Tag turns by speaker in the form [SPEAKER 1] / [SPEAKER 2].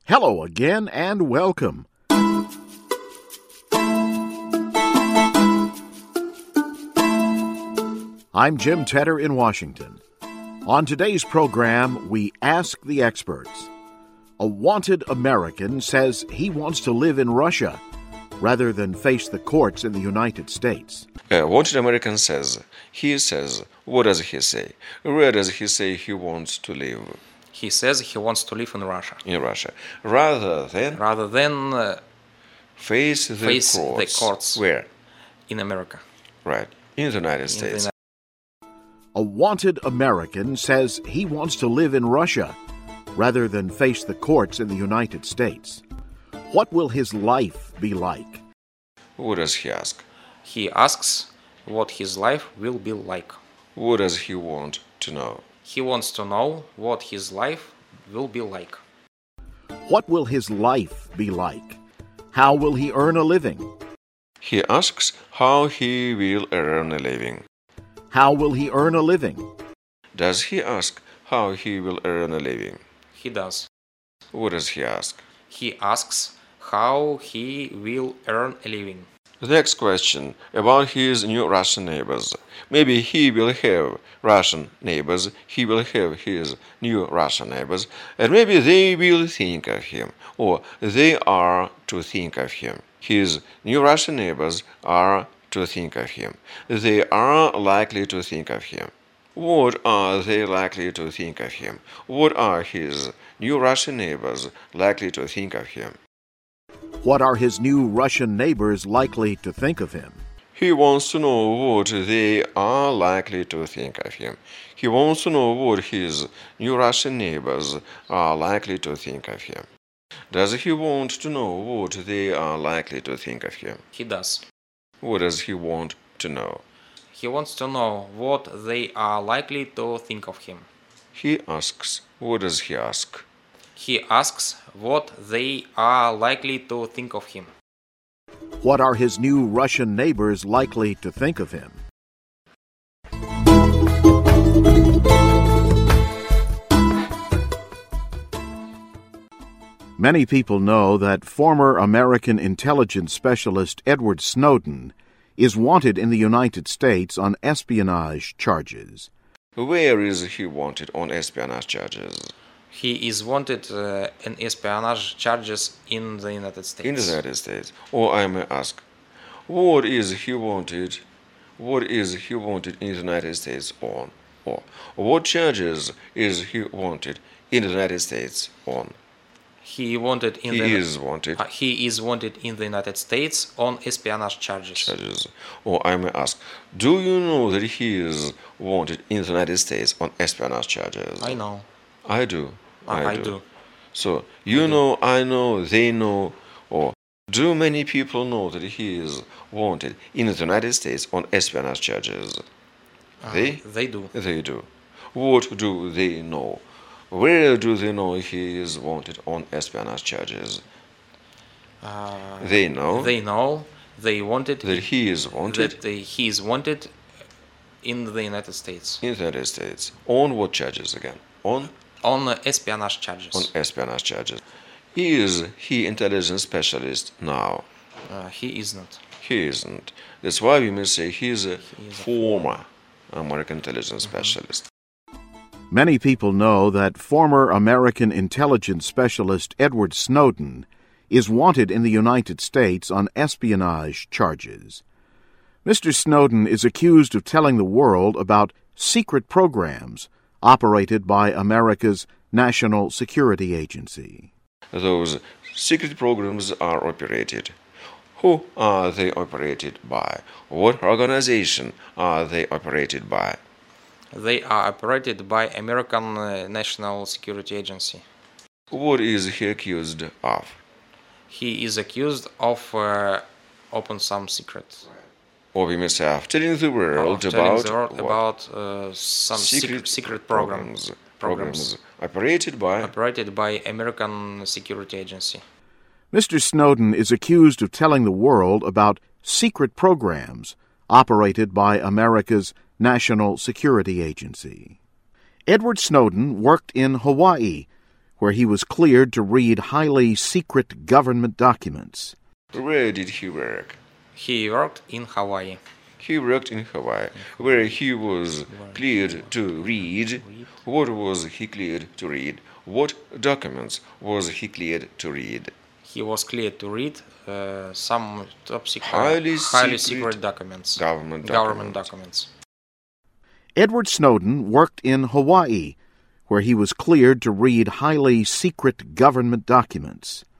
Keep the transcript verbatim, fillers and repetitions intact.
[SPEAKER 1] Hello again and welcome. I'm Jim Tedder in Washington. On today's program, we ask the experts. A wanted American says he wants to live in Russia rather than face the courts in the United States.
[SPEAKER 2] A wanted American says, he says, what does he say? Where does he say he wants to live?
[SPEAKER 3] He says he wants to live in Russia.
[SPEAKER 2] In Russia. Rather than
[SPEAKER 3] Rather than uh,
[SPEAKER 2] face, the,
[SPEAKER 3] face
[SPEAKER 2] courts.
[SPEAKER 3] the courts.
[SPEAKER 2] Where?
[SPEAKER 3] In America.
[SPEAKER 2] Right. In the United
[SPEAKER 3] In
[SPEAKER 2] States.
[SPEAKER 3] the
[SPEAKER 1] A wanted American says he wants to live in Russia rather than face the courts in the United States. What will his life be like?
[SPEAKER 2] What does he ask?
[SPEAKER 3] He asks what his life will be like.
[SPEAKER 2] What does he want to know?
[SPEAKER 3] He wants to know what his life will be like.
[SPEAKER 1] What will his life be like? How will he earn a living?
[SPEAKER 2] He asks how he will earn a living.
[SPEAKER 1] How will he earn a living?
[SPEAKER 2] Does he ask how he will earn a living?
[SPEAKER 3] He does.
[SPEAKER 2] What does he ask?
[SPEAKER 3] He asks how he will earn a living.
[SPEAKER 2] The next question about his new Russian neighbors. Maybe he will have Russian neighbors, he will have his new Russian neighbors, and maybe they will think of him, or they are to think of him. His new Russian neighbors are to think of him. They are likely to think of him. What are they likely to think of him? What are his new Russian neighbors likely to think of him?
[SPEAKER 1] What are his new Russian neighbors likely to think of him?
[SPEAKER 2] He wants to know what they are likely to think of him. He wants to know what his new Russian neighbors are likely to think of him. Does he want to know what they are likely to think of him?
[SPEAKER 3] He does.
[SPEAKER 2] What does he want to know?
[SPEAKER 3] He wants to know what they are likely to think of him.
[SPEAKER 2] He asks. What does he ask?
[SPEAKER 3] He asks what they are likely to think of him.
[SPEAKER 1] What are his new Russian neighbors likely to think of him? Many people know that former American intelligence specialist Edward Snowden is wanted in the United States on espionage charges.
[SPEAKER 2] Where is he wanted on espionage charges?
[SPEAKER 3] He is wanted uh, in espionage charges in the United States.
[SPEAKER 2] In the United States. Or I may ask, what is he wanted? What is he wanted in the United States on? Or what charges is he wanted in the United States on?
[SPEAKER 3] He wanted in
[SPEAKER 2] he
[SPEAKER 3] the
[SPEAKER 2] is wanted.
[SPEAKER 3] Uh, he is wanted in the United States on espionage charges.
[SPEAKER 2] charges. Or I may ask, do you know that he is wanted in the United States on espionage charges?
[SPEAKER 3] I know.
[SPEAKER 2] I do.
[SPEAKER 3] I,
[SPEAKER 2] I,
[SPEAKER 3] I
[SPEAKER 2] do.
[SPEAKER 3] do.
[SPEAKER 2] So you
[SPEAKER 3] I
[SPEAKER 2] know, I know, they know, or do many people know that he is wanted in the United States on espionage charges?
[SPEAKER 3] Uh,
[SPEAKER 2] they?
[SPEAKER 3] They do.
[SPEAKER 2] They do. What do they know? Where do they know he is wanted on espionage charges?
[SPEAKER 3] Uh,
[SPEAKER 2] they know.
[SPEAKER 3] They know. They wanted
[SPEAKER 2] that he is wanted.
[SPEAKER 3] That they, he is wanted in the United States.
[SPEAKER 2] In the United States. On what charges again? On.
[SPEAKER 3] On uh, espionage charges.
[SPEAKER 2] On espionage charges. Is he intelligence specialist now?
[SPEAKER 3] Uh, he is not.
[SPEAKER 2] He isn't. That's why we may say he is a
[SPEAKER 3] he is
[SPEAKER 2] former a American intelligence
[SPEAKER 3] mm-hmm.
[SPEAKER 2] specialist.
[SPEAKER 1] Many people know that former American intelligence specialist Edward Snowden is wanted in the United States on espionage charges. Mister Snowden is accused of telling the world about secret programs operated by America's National Security Agency.
[SPEAKER 2] Those secret programs are operated. Who are they operated by? What organization are they operated by?
[SPEAKER 3] They are operated by American uh, National Security Agency.
[SPEAKER 2] What is he accused of?
[SPEAKER 3] He is accused of uh, open some secrets.
[SPEAKER 2] Or we may say of telling the world
[SPEAKER 3] of telling
[SPEAKER 2] about
[SPEAKER 3] the world
[SPEAKER 2] what?
[SPEAKER 3] about uh, some
[SPEAKER 2] secret,
[SPEAKER 3] secret, secret programs,
[SPEAKER 2] programs, programs operated by
[SPEAKER 3] operated by American Security Agency.
[SPEAKER 1] Mister Snowden is accused of telling the world about secret programs operated by America's National Security Agency. Edward Snowden worked in Hawaii, where he was cleared to read highly secret government documents.
[SPEAKER 2] Where did he work?
[SPEAKER 3] He worked in Hawaii.
[SPEAKER 2] He worked in Hawaii, where he was cleared to read. What was he cleared to read? What documents was he cleared to read?
[SPEAKER 3] He was cleared to read uh, some top secret,
[SPEAKER 2] Highly
[SPEAKER 3] highly
[SPEAKER 2] secret
[SPEAKER 3] secret documents.
[SPEAKER 2] Government
[SPEAKER 3] Government
[SPEAKER 2] documents.
[SPEAKER 3] documents.
[SPEAKER 1] Edward Snowden worked in Hawaii, where he was cleared to read highly secret government documents.